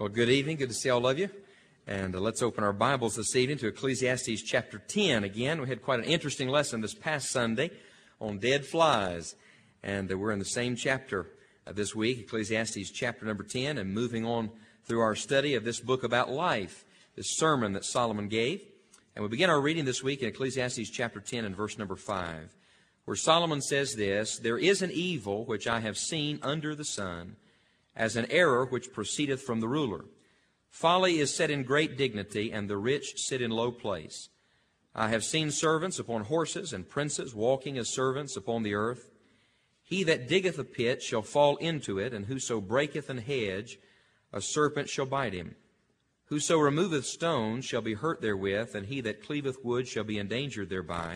Well, good evening. Good to see all of you. And let's open our Bibles this evening to Ecclesiastes chapter 10. Again, we had quite an interesting lesson this past Sunday on dead flies. And we're in the same chapter this week, Ecclesiastes chapter number 10, and moving on through our study of this book about life, this sermon that Solomon gave. And we begin our reading this week in Ecclesiastes chapter 10 and verse number 5, where Solomon says this, "There is an evil which I have seen under the sun, as an error which proceedeth from the ruler. Folly is set in great dignity, and the rich sit in low place. I have seen servants upon horses, and princes walking as servants upon the earth. He that diggeth a pit shall fall into it, and whoso breaketh an hedge, a serpent shall bite him. Whoso removeth stones shall be hurt therewith, and he that cleaveth wood shall be endangered thereby.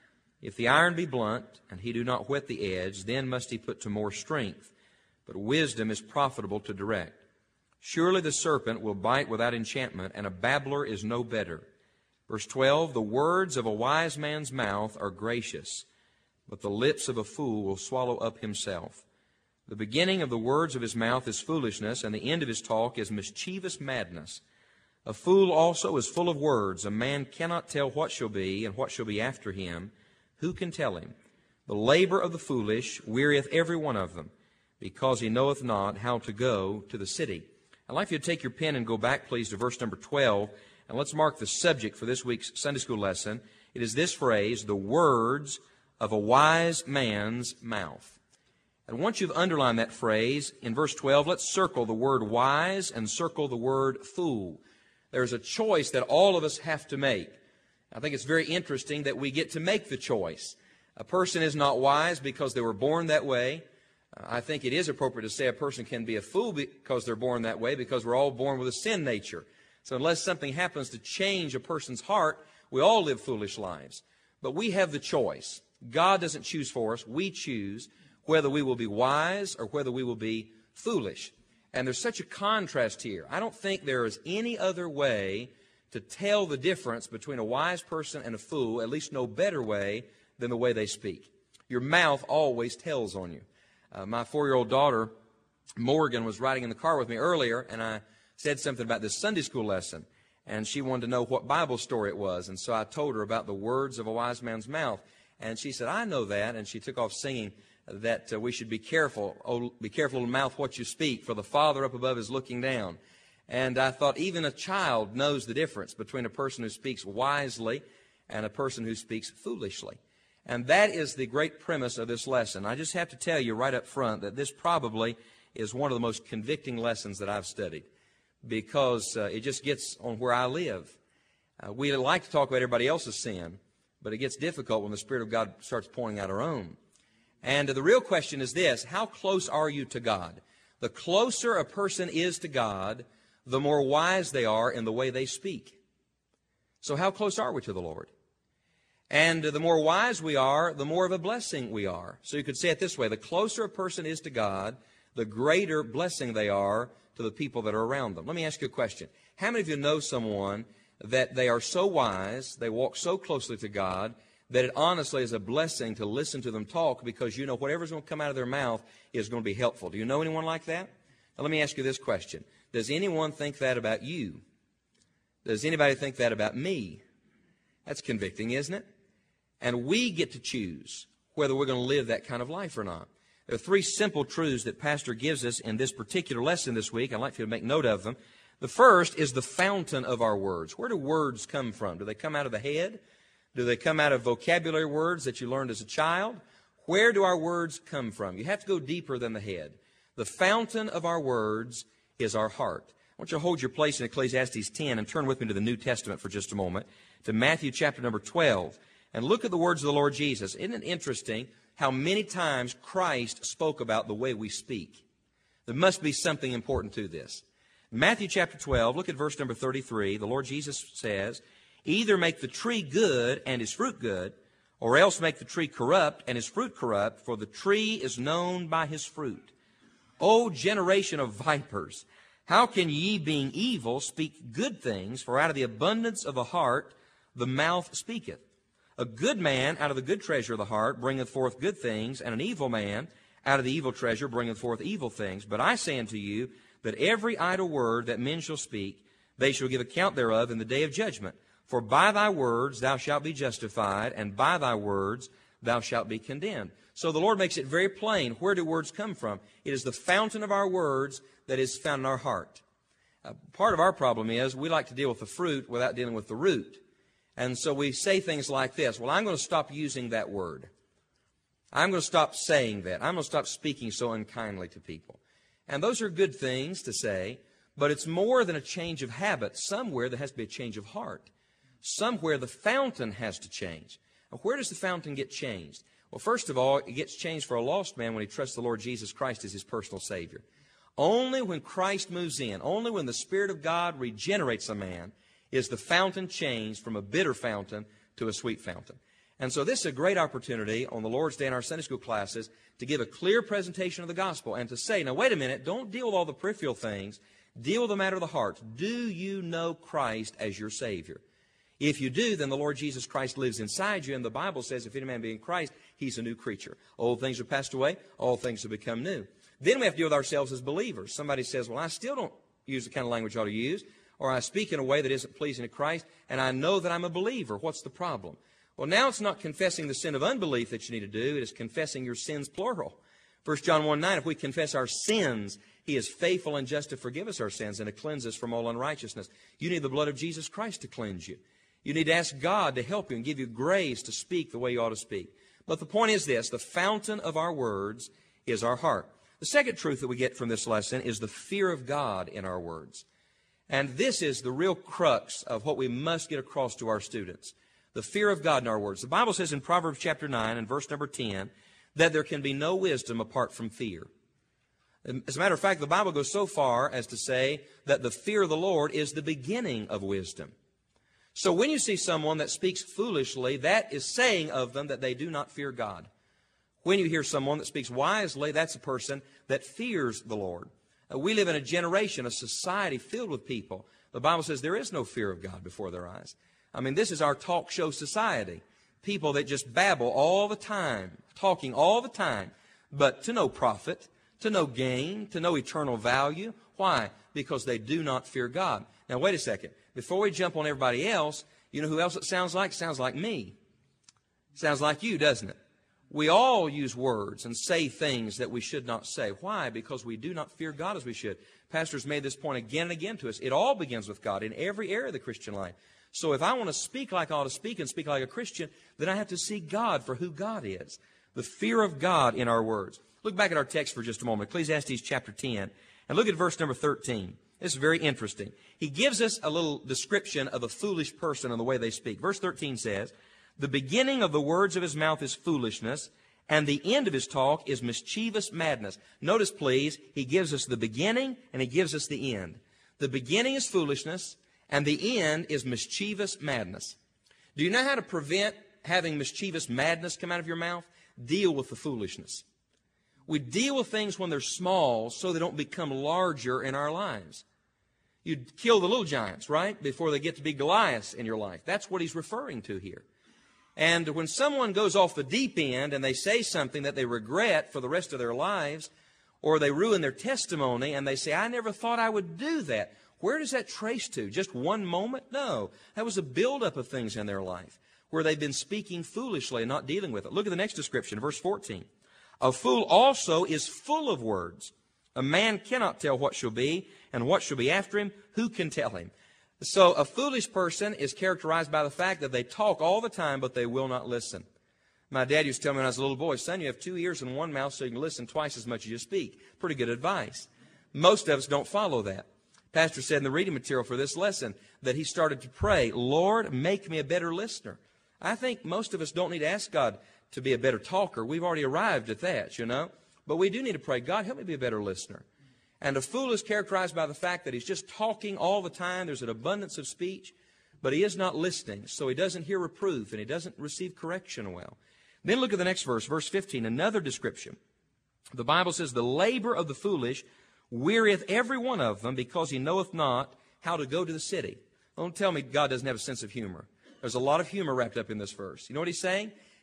If the iron be blunt, and he do not whet the edge, then must he put to more strength. But wisdom is profitable to direct. Surely the serpent will bite without enchantment, and a babbler is no better." Verse 12, "The words of a wise man's mouth are gracious, but the lips of a fool will swallow up himself. The beginning of the words of his mouth is foolishness, and the end of his talk is mischievous madness. A fool also is full of words. A man cannot tell what shall be, and what shall be after him. Who can tell him? The labor of the foolish wearieth every one of them, because he knoweth not how to go to the city." I'd like you to take your pen and go back, please, to verse number 12, and let's mark the subject for this week's Sunday school lesson. It is this phrase, "the words of a wise man's mouth." And once you've underlined that phrase, in verse 12, let's circle the word wise and circle the word fool. There's a choice that all of us have to make. I think it's very interesting that we get to make the choice. A person is not wise because they were born that way. I think it is appropriate to say a person can be a fool because they're born that way, because we're all born with a sin nature. So unless something happens to change a person's heart, we all live foolish lives. But we have the choice. God doesn't choose for us. We choose whether we will be wise or whether we will be foolish. And there's such a contrast here. I don't think there is any other way to tell the difference between a wise person and a fool, at least no better way than the way they speak. Your mouth always tells on you. My 4-year-old daughter, Morgan, was riding in the car with me earlier, and I said something about this Sunday school lesson, and she wanted to know what Bible story it was, and so I told her about the words of a wise man's mouth, and she said, "I know that," and she took off singing that we should be careful. "Oh, be careful, little mouth, what you speak, for the Father up above is looking down." And I thought even a child knows the difference between a person who speaks wisely and a person who speaks foolishly. And that is the great premise of this lesson. I just have to tell you right up front that this probably is one of the most convicting lessons that I've studied, because it just gets on where I live. We like to talk about everybody else's sin, but it gets difficult when the Spirit of God starts pointing out our own. And the real question is this: how close are you to God? The closer a person is to God, the more wise they are in the way they speak. So how close are we to the Lord? And the more wise we are, the more of a blessing we are. So you could say it this way: the closer a person is to God, the greater blessing they are to the people that are around them. Let me ask you a question. How many of you know someone that they are so wise, they walk so closely to God, that it honestly is a blessing to listen to them talk, because you know whatever's going to come out of their mouth is going to be helpful? Do you know anyone like that? Now let me ask you this question. Does anyone think that about you? Does anybody think that about me? That's convicting, isn't it? And we get to choose whether we're going to live that kind of life or not. There are 3 simple truths that Pastor gives us in this particular lesson this week. I'd like for you to make note of them. The first is the fountain of our words. Where do words come from? Do they come out of the head? Do they come out of vocabulary words that you learned as a child? Where do our words come from? You have to go deeper than the head. The fountain of our words is our heart. I want you to hold your place in Ecclesiastes 10 and turn with me to the New Testament for just a moment, to Matthew chapter number 12. And look at the words of the Lord Jesus. Isn't it interesting how many times Christ spoke about the way we speak? There must be something important to this. Matthew chapter 12, look at verse number 33. The Lord Jesus says, "Either make the tree good and his fruit good, or else make the tree corrupt and his fruit corrupt, for the tree is known by his fruit. O generation of vipers, how can ye, being evil, speak good things? For out of the abundance of the heart the mouth speaketh. A good man out of the good treasure of the heart bringeth forth good things, and an evil man out of the evil treasure bringeth forth evil things. But I say unto you that every idle word that men shall speak, they shall give account thereof in the day of judgment. For by thy words thou shalt be justified, and by thy words thou shalt be condemned. So the Lord makes it very plain. Where do words come from? It is the fountain of our words that is found in our heart. Part of our problem is we like to deal with the fruit without dealing with the root. And so we say things like this: well, I'm going to stop using that word. I'm going to stop saying that. I'm going to stop speaking so unkindly to people. And those are good things to say, but it's more than a change of habit. Somewhere there has to be a change of heart. Somewhere the fountain has to change. Now, where does the fountain get changed? Well, first of all, it gets changed for a lost man when he trusts the Lord Jesus Christ as his personal Savior. Only when Christ moves in, only when the Spirit of God regenerates a man, is the fountain changed from a bitter fountain to a sweet fountain. And so this is a great opportunity on the Lord's Day in our Sunday school classes to give a clear presentation of the gospel and to say, now wait a minute, don't deal with all the peripheral things. Deal with the matter of the heart. Do you know Christ as your Savior? If you do, then the Lord Jesus Christ lives inside you, and the Bible says, if any man be in Christ, he's a new creature. Old things have passed away, all things have become new. Then we have to deal with ourselves as believers. Somebody says, well, I still don't use the kind of language I ought to use, or I speak in a way that isn't pleasing to Christ, and I know that I'm a believer. What's the problem? Well, now it's not confessing the sin of unbelief that you need to do. It is confessing your sins, plural. 1 John 1:9, if we confess our sins, he is faithful and just to forgive us our sins and to cleanse us from all unrighteousness. You need the blood of Jesus Christ to cleanse you. You need to ask God to help you and give you grace to speak the way you ought to speak. But the point is this: the fountain of our words is our heart. The second truth that we get from this lesson is the fear of God in our words. And this is the real crux of what we must get across to our students. The fear of God in our words. The Bible says in Proverbs chapter 9 and verse number 10 that there can be no wisdom apart from fear. As a matter of fact, the Bible goes so far as to say that the fear of the Lord is the beginning of wisdom. So when you see someone that speaks foolishly, that is saying of them that they do not fear God. When you hear someone that speaks wisely, that's a person that fears the Lord. We live in a generation, a society filled with people. The Bible says there is no fear of God before their eyes. I mean, this is our talk show society. People that just babble all the time, talking all the time, but to no profit, to no gain, to no eternal value. Why? Because they do not fear God. Now, wait a second. Before we jump on everybody else, you know who else it sounds like? It sounds like me. It sounds like you, doesn't it? We all use words and say things that we should not say. Why? Because we do not fear God as we should. Pastor's made this point again and again to us. It all begins with God in every area of the Christian life. So if I want to speak like I ought to speak and speak like a Christian, then I have to see God for who God is. The fear of God in our words. Look back at our text for just a moment. Ecclesiastes chapter 10. And look at verse number 13. This is very interesting. He gives us a little description of a foolish person and the way they speak. Verse 13 says, the beginning of the words of his mouth is foolishness, and the end of his talk is mischievous madness. Notice, please, he gives us the beginning and he gives us the end. The beginning is foolishness, and the end is mischievous madness. Do you know how to prevent having mischievous madness come out of your mouth? Deal with the foolishness. We deal with things when they're small so they don't become larger in our lives. You kill the little giants, right, before they get to be Goliaths in your life. That's what he's referring to here. And when someone goes off the deep end and they say something that they regret for the rest of their lives, or they ruin their testimony and they say, I never thought I would do that. Where does that trace to? Just one moment? No. That was a buildup of things in their life where they've been speaking foolishly and not dealing with it. Look at the next description, verse 14. A fool also is full of words. A man cannot tell what shall be, and what shall be after him, who can tell him? So a foolish person is characterized by the fact that they talk all the time, but they will not listen. My dad used to tell me when I was a little boy, son, you have 2 ears and 1 mouth so you can listen twice as much as you speak. Pretty good advice. Most of us don't follow that. Pastor said in the reading material for this lesson that he started to pray, Lord, make me a better listener. I think most of us don't need to ask God to be a better talker. We've already arrived at that, you know. But we do need to pray, God, help me be a better listener. And a fool is characterized by the fact that he's just talking all the time. There's an abundance of speech, but he is not listening. So he doesn't hear reproof and he doesn't receive correction well. Then look at the next verse, verse 15, another description. The Bible says, the labor of the foolish wearieth every one of them, because he knoweth not how to go to the city. Don't tell me God doesn't have a sense of humor. There's a lot of humor wrapped up in this verse. You know what he's saying?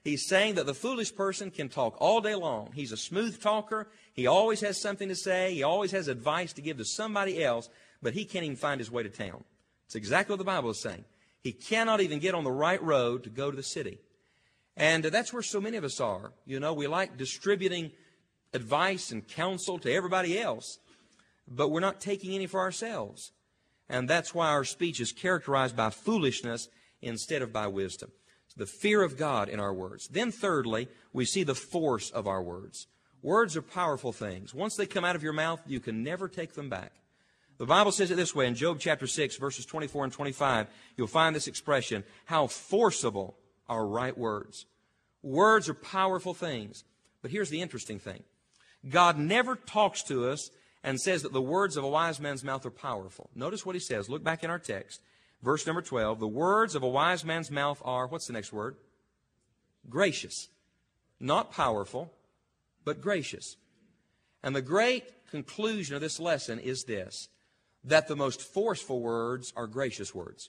He's saying that the foolish person can talk all day long. He's a smooth talker. He always has something to say. He always has advice to give to somebody else, but he can't even find his way to town. It's exactly what the Bible is saying. He cannot even get on the right road to go to the city. And that's where so many of us are. You know, we like distributing advice and counsel to everybody else, but we're not taking any for ourselves. And that's why our speech is characterized by foolishness instead of by wisdom. The fear of God in our words. Then thirdly, we see the force of our words. Words are powerful things. Once they come out of your mouth, you can never take them back. The Bible says it this way in Job chapter 6, verses 24 and 25. You'll find this expression, how forcible are right words. Words are powerful things. But here's the interesting thing. God never talks to us and says that the words of a wise man's mouth are powerful. Notice what he says. Look back in our text. Verse number 12, the words of a wise man's mouth are, what's the next word? Gracious. Not powerful, but gracious. And the great conclusion of this lesson is this, that the most forceful words are gracious words.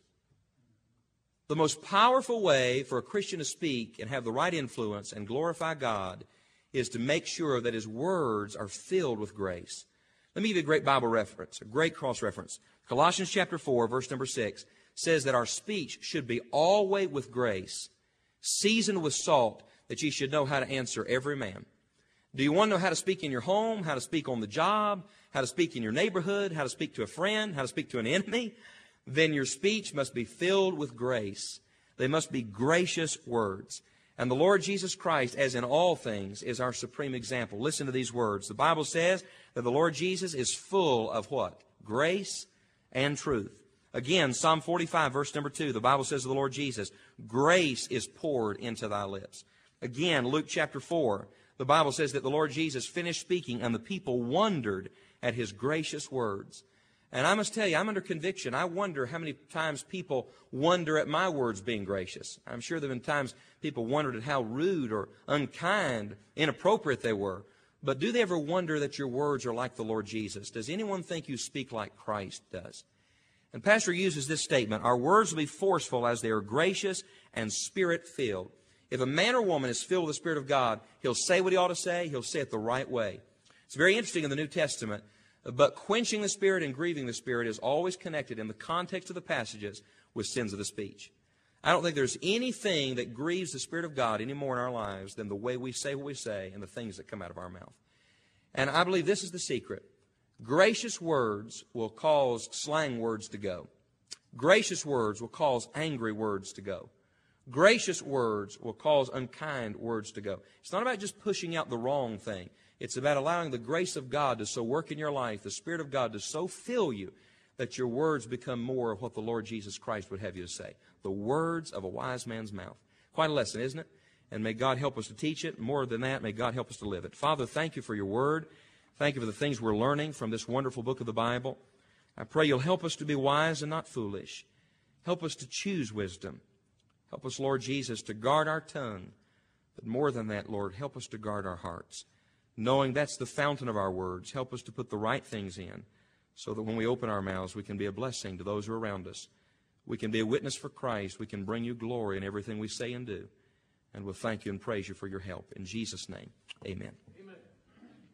The most powerful way for a Christian to speak and have the right influence and glorify God is to make sure that his words are filled with grace. Let me give you a great Bible reference, a great cross-reference. Colossians chapter 4, verse number 6. Says that our speech should be always with grace, seasoned with salt, that ye should know how to answer every man. Do you want to know how to speak in your home, how to speak on the job, how to speak in your neighborhood, how to speak to a friend, how to speak to an enemy? Then your speech must be filled with grace. They must be gracious words. And the Lord Jesus Christ, as in all things, is our supreme example. Listen to these words. The Bible says that the Lord Jesus is full of what? Grace and truth. Again, Psalm 45, verse number 2, the Bible says of the Lord Jesus, grace is poured into thy lips. Again, Luke chapter 4, the Bible says that the Lord Jesus finished speaking and the people wondered at his gracious words. And I must tell you, I'm under conviction. I wonder how many times people wonder at my words being gracious. I'm sure there have been times people wondered at how rude or unkind, inappropriate they were. But do they ever wonder that your words are like the Lord Jesus? Does anyone think you speak like Christ does? And Pastor uses this statement, our words will be forceful as they are gracious and spirit-filled. If a man or woman is filled with the Spirit of God, he'll say what he ought to say, he'll say it the right way. It's very interesting in the New Testament, but quenching the Spirit and grieving the Spirit is always connected in the context of the passages with sins of the speech. I don't think there's anything that grieves the Spirit of God any more in our lives than the way we say what we say and the things that come out of our mouth. And I believe this is the secret. Gracious words will cause slang words to go. Gracious words will cause angry words to go. Gracious words will cause unkind words to go. It's not about just pushing out the wrong thing. It's about allowing the grace of God to so work in your life, the Spirit of God to so fill you that your words become more of what the Lord Jesus Christ would have you to say. The words of a wise man's mouth. Quite a lesson, isn't it? And may God help us to teach it. More than that, may God help us to live it. Father, thank you for your word. Thank you for the things we're learning from this wonderful book of the Bible. I pray you'll help us to be wise and not foolish. Help us to choose wisdom. Help us, Lord Jesus, to guard our tongue. But more than that, Lord, help us to guard our hearts. Knowing that's the fountain of our words, help us to put the right things in so that when we open our mouths, we can be a blessing to those who are around us. We can be a witness for Christ. We can bring you glory in everything we say and do. And we'll thank you and praise you for your help. In Jesus' name, amen.